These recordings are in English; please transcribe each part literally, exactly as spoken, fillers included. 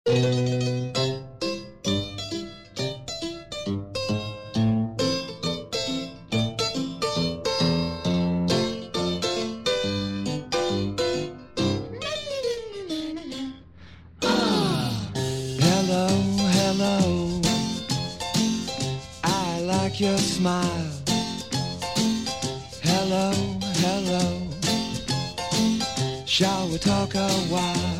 Your smile. Hello, hello. Shall we talk a while?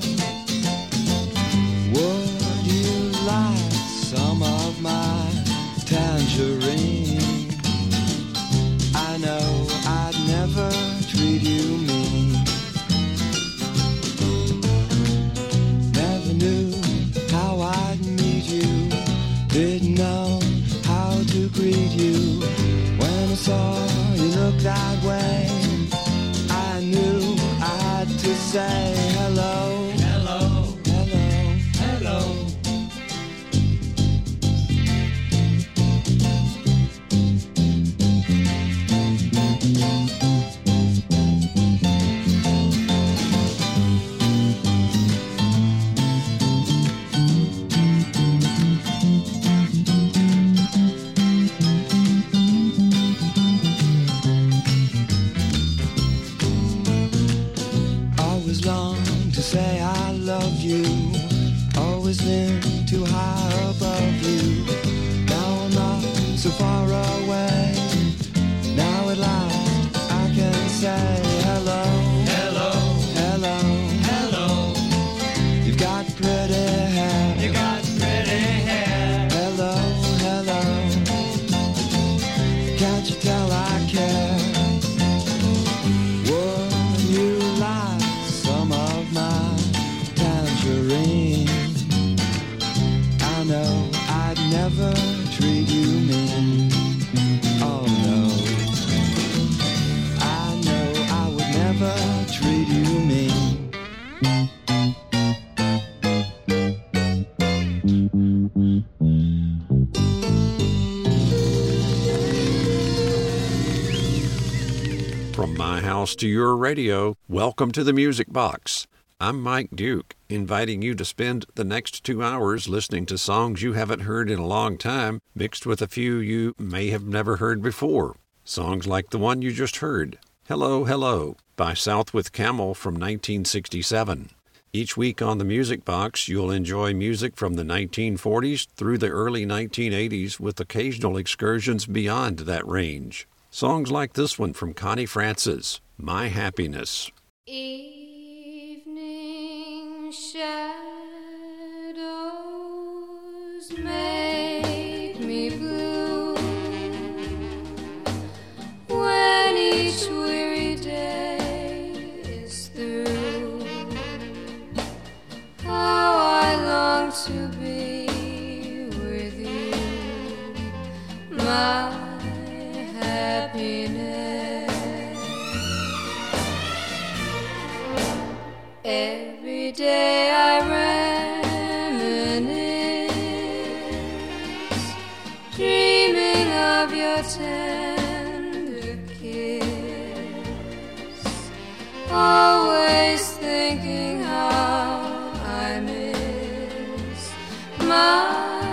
Would you like some of my tangerine? I know I'd never treat you mean. Never knew how I'd meet you. Didn't know how to greet you. When I saw you look that way, I knew I had to say hello. Hello, hello, hello. Say I love you, always been too high above you. Now I'm not so far away. Now at last I can say hello. Hello, hello, hello. You've got pretty hair. You got pretty hair. Hello, hello. Can't you tell I care? Would you like some of my tangerine? I know I'd never treat you mean. Oh no, I know I would never treat you mean. From my house to your radio, welcome to the Music Box. I'm Mike Duke, inviting you to spend the next two hours listening to songs you haven't heard in a long time, mixed with a few you may have never heard before. Songs like the one you just heard, Hello, Hello, by South with Camel from nineteen sixty-seven. Each week on the Music Box, you'll enjoy music from the nineteen forties through the early nineteen eighties with occasional excursions beyond that range. Songs like this one from Connie Francis, My Happiness. Evening shadows make me blue when each weary day is through. How I long to be with you, my happiness. Every day I reminisce, dreaming of your tender kiss, always thinking how I miss my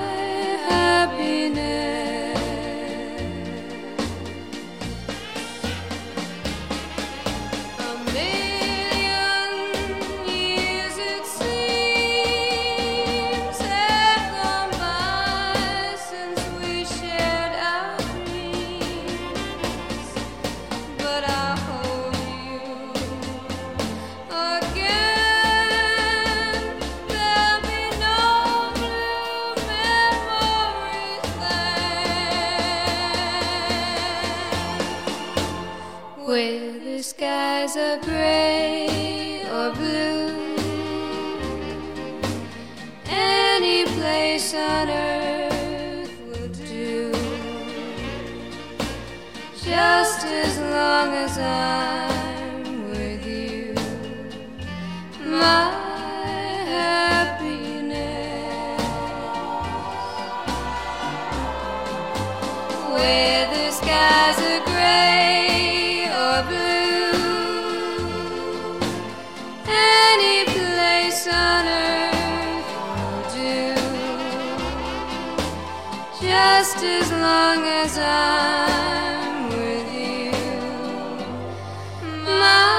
whether skies are gray or blue, any place on earth will do, just as long as I'm with you, my happiness. Whether skies are gray or blue, any place on earth will just as long as I'm with you. My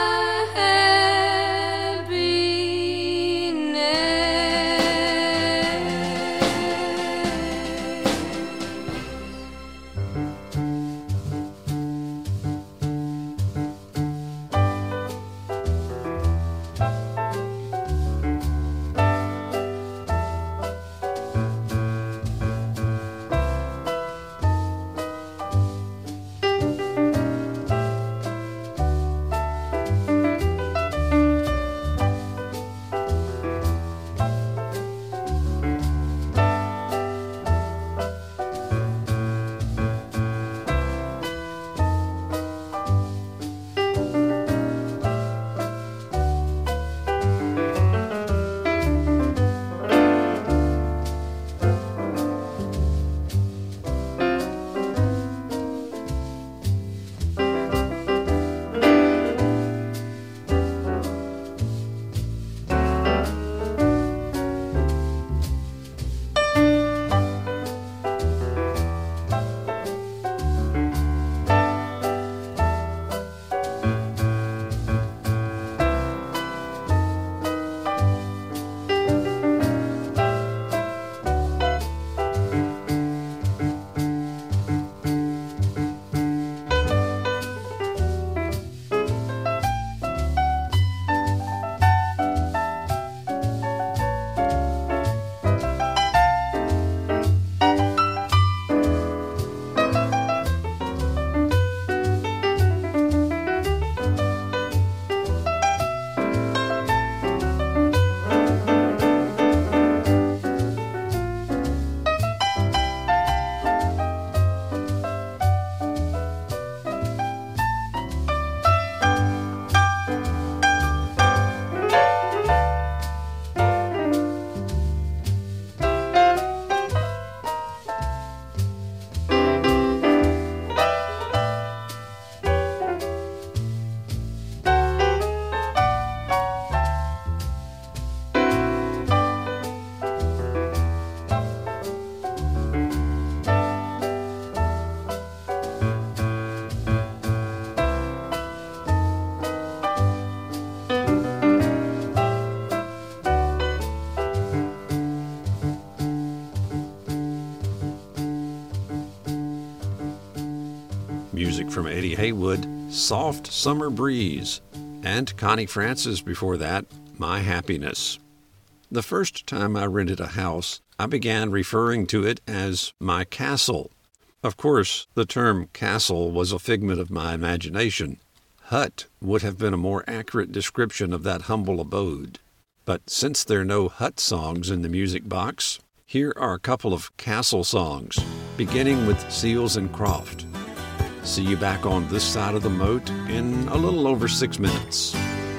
Music from Eddie Haywood, Soft Summer Breeze, and Connie Francis before that, My Happiness. The first time I rented a house, I began referring to it as my castle. Of course, the term castle was a figment of my imagination. Hut would have been a more accurate description of that humble abode. But since there are no hut songs in the music box, here are a couple of castle songs, beginning with Seals and Croft. See you back on this side of the moat in a little over six minutes.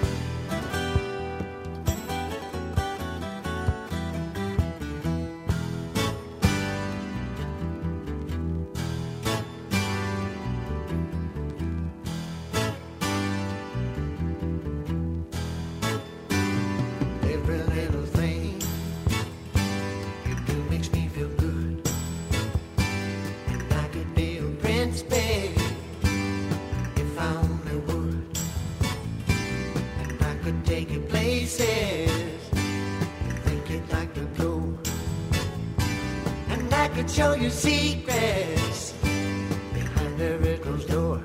Show you secrets behind the red closed door.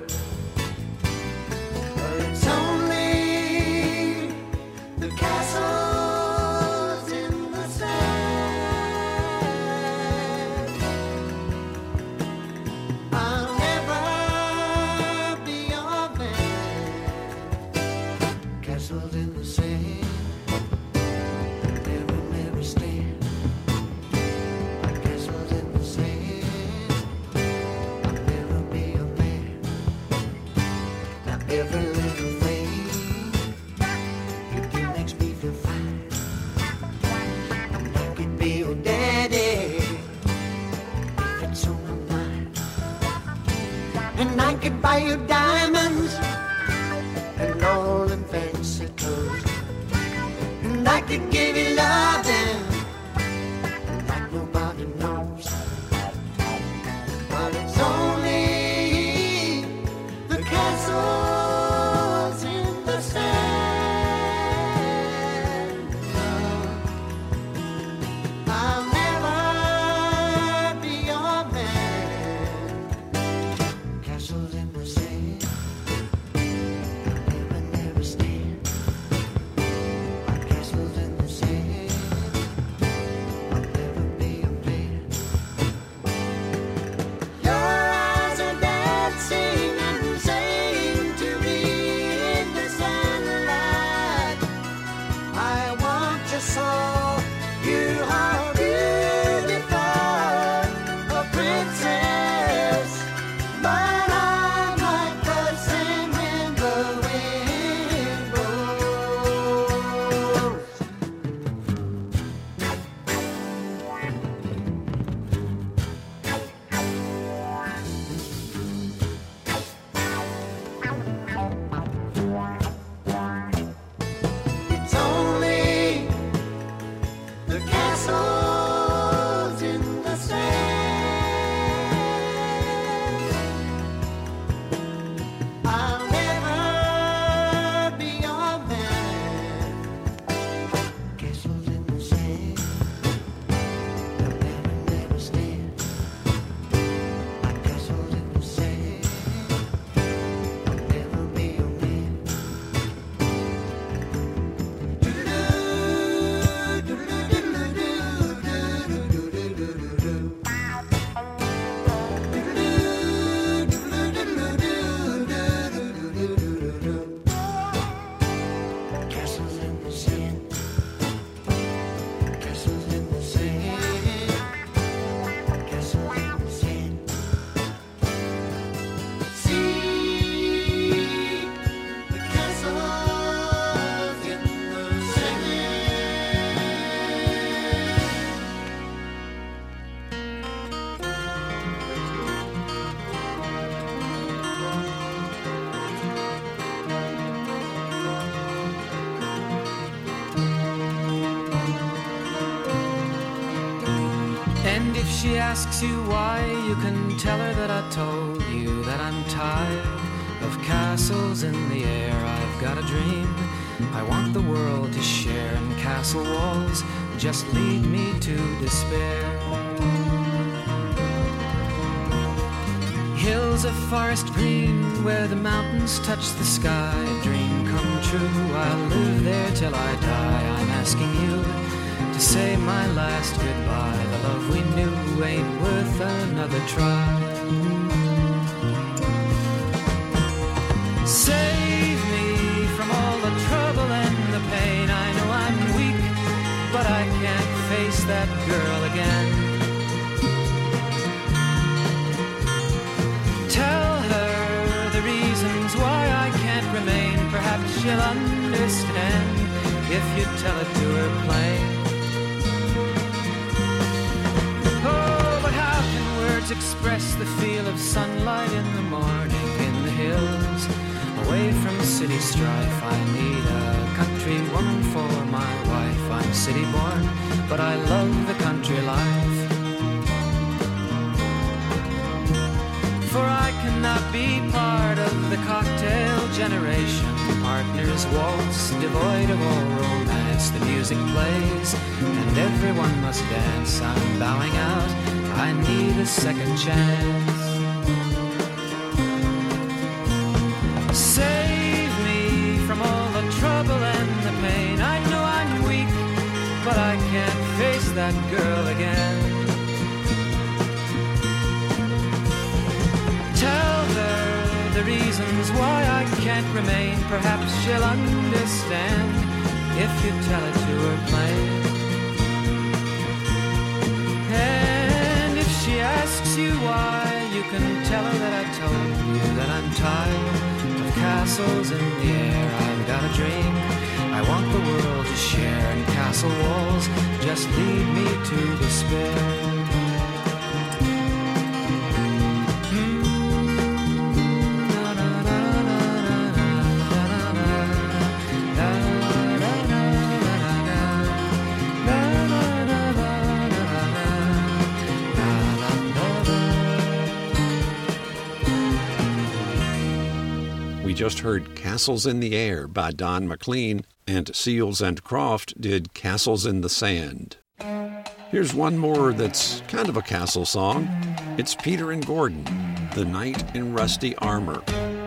But it's only the castles in the sand. I'll never be your man. Castles in the sand. Never, never stand. Every little thing you do makes me feel fine. And I could be your daddy if it's on my mind. And I could buy you diamonds and all them fancy clothes. And I could give you loving like nobody knows. the castles in the sand. I'll never be your man. Castles in the sand, they'll never, never stand. Like castles in the sand, I'll never be your man. Castles in the sand, castles in the sand, castles in the sand. See the castles in the sand. And if she asks you why, you can tell her that I told you that I'm tired of castles in the air. I've got a dream I want the world to share, and castle walls just lead me to despair. Hills of forest green where the mountains touch the sky, dream come true, I'll live there till I die. I'm asking you to say my last goodbye. The love we knew ain't worth another try. Save me from all the trouble and the pain. I know I'm weak, but I can't face that girl again. Tell her the reasons why I can't remain. Perhaps she'll understand if you tell it to her plain. Oh, but how can words express the feel of sunlight in the morning in the hills, away from city strife? I need a country woman for my wife. I'm city born, but I love the country life. For I cannot be part of the cocktail generation. Partners waltz, devoid of all romance. The music plays, and everyone must dance. I'm bowing out, I need a second chance. Save me from all the trouble and the pain. I know I'm weak, but I can't face that girl again. Tell her the reasons why I can't remain. Perhaps she'll understand if you tell it to her plain. And if she asks you why, you can tell her that I told you that I'm tired of castles in the air. I've got a dream I want the world to share, and castle walls just lead me to despair. We just heard Castles in the Air by Don McLean, and Seals and Croft did Castles in the Sand. Here's one more that's kind of a castle song. It's Peter and Gordon, The Knight in Rusty Armor.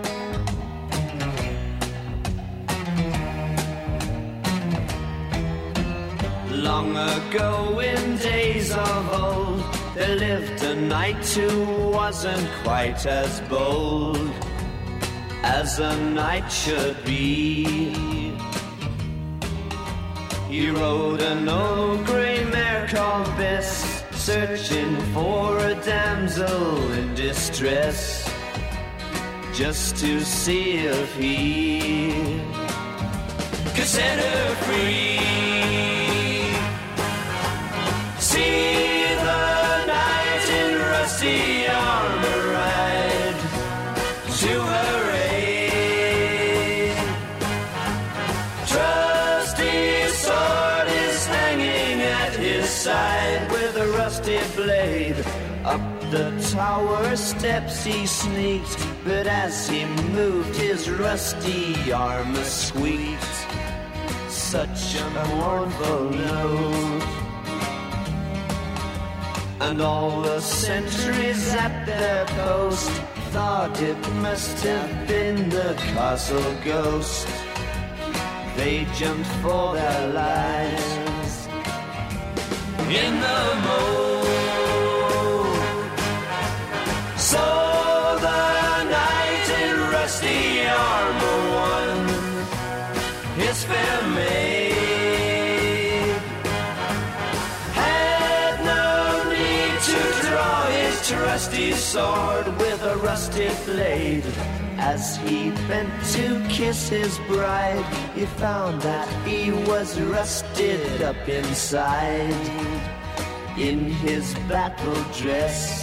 Long ago in days of old, there lived a knight who wasn't quite as bold as a knight should be. He rode an old grey mare called Bess, searching for a damsel in distress, just to see if he could set her free. See the knight in rusty armor ride to her aid. Trusty sword is hanging at his side with a rusty blade. Up the tower steps he sneaked, but as he moved his rusty armor squeaked. Such a mournful note. And all the sentries at their post thought it must have been the castle ghost. They jumped for their lives in the moat. So the knight in rusty armor won his fair maid. Had no need to draw his trusty sword with a rusty blade. As he bent to kiss his bride, he found that he was rusted up inside in his battle dress.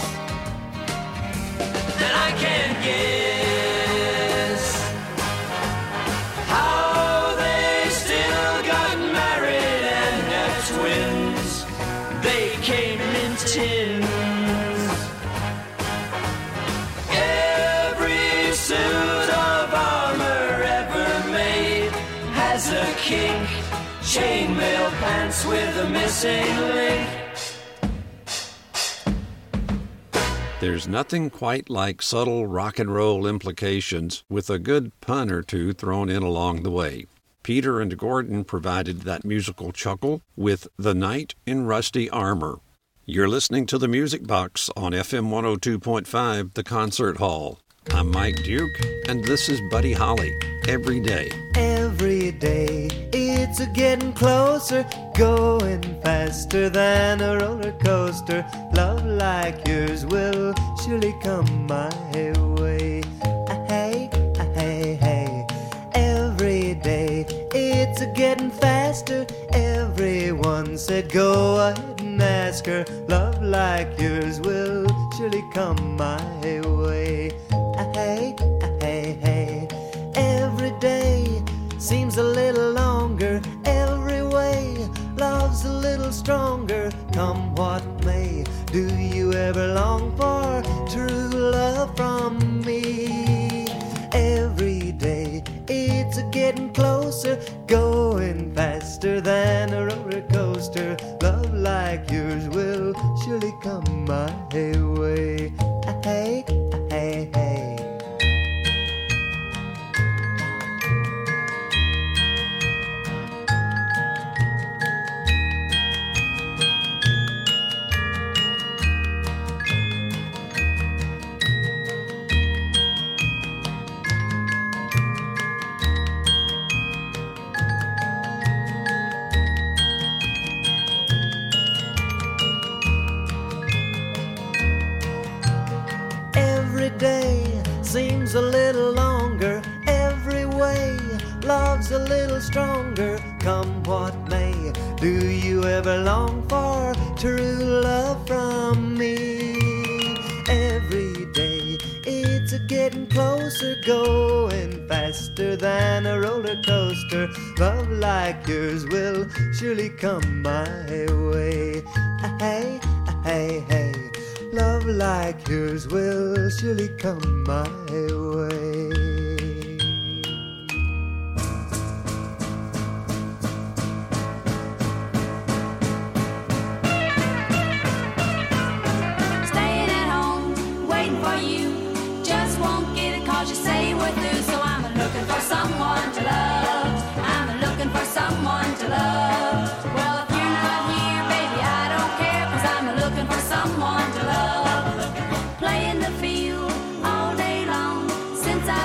And I can't guess how they still got married and had twins. They came in tins. Every suit of armor ever made has a kink. Chainmail pants with a missing link. There's nothing quite like subtle rock and roll implications with a good pun or two thrown in along the way. Peter and Gordon provided that musical chuckle with The Knight in Rusty Armor. You're listening to The Music Box on F M one oh two point five, The Concert Hall. I'm Mike Duke, and this is Buddy Holly. Every day. Every day, it's a getting closer, going faster than a roller coaster. Love like yours will surely come my way. Hey, hey, hey. Every day, it's a getting faster. Everyone said go ahead and ask her. Love like yours will surely come my way. Hey, hey, hey. Every day seems a little longer. Every way love's a little stronger. Come what may, do you ever long for true love from me? Every day it's a getting closer, going faster than a roller coaster. Love like yours will surely come my way. Hey, hey, hey. Seems a little longer. Every way love's a little stronger. Come what may, do you ever long for true love from me? Every day it's a getting closer, going faster than a roller coaster. Love like yours will surely come my way. Hey, hey, hey. Love like yours will surely come my way. Staying at home, waiting for you. Just won't get it 'cause you say we're through. So I'm looking for someone to love. I'm looking for someone to love. Well, if you're not here, baby, I don't care, 'cause I'm looking for someone to love. Play in the field all day long since I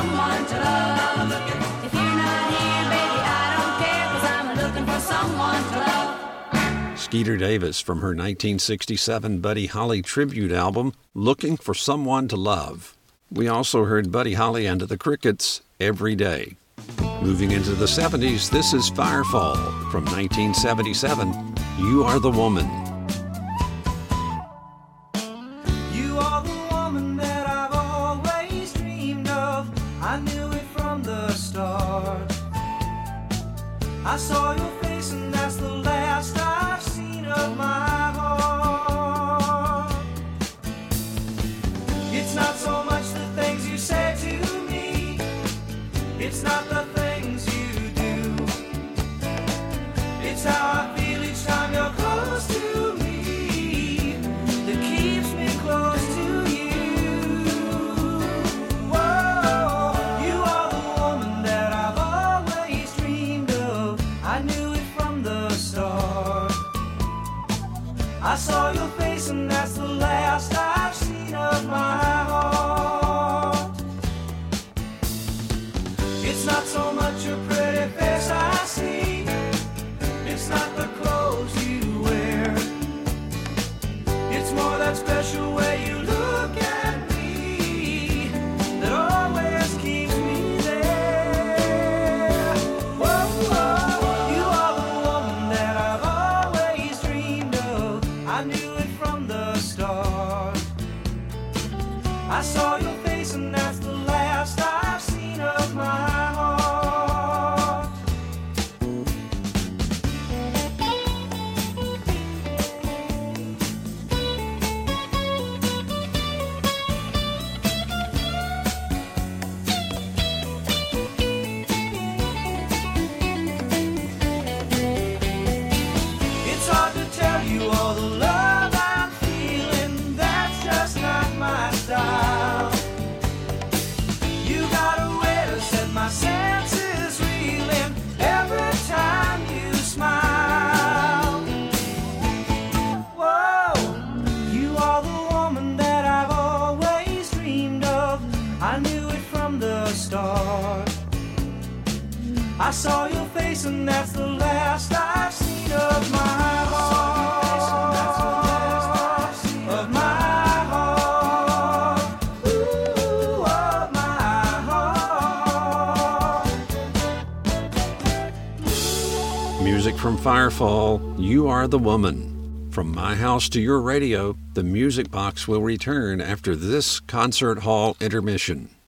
someone to love. If you're not here, baby, I don't care, 'cause I'm looking for someone to love. Skeeter Davis from her nineteen sixty-seven Buddy Holly tribute album, Looking for Someone to Love. We also heard Buddy Holly and the Crickets, Every Day. Moving into the seventies, this is Firefall from nineteen seventy-seven, You Are the Woman. You are the woman that I've always dreamed of. I knew it from the start. I saw your face and that's the last I've seen of my heart. It's not so much the things you say to me, it's not the things you do, it's how I feel each time you're close to me that keeps me close to you. Whoa, you are the woman that I've always dreamed of. I knew it from the start. I saw your face and that's the last I've seen of my heart. It's not so much your pretty face I see, it's not the clothes you wear, it's more that special way you look at me that always keeps me there. Whoa, whoa, you are the woman that I've always dreamed of. I knew it from the start. I saw your face and that's the last I've seen of my heart. It's hard to tell you all the love I'm feeling, that's just not my style. You got a way to set my senses reeling every time you smile. Whoa, you are the woman that I've always dreamed of. I knew it from the start. I saw your face and that's the last I've seen of my heart. Of my heart. Ooh, of my heart. Music from Firefall, You Are the Woman. From my house to your radio, the Music Box will return after this concert hall intermission.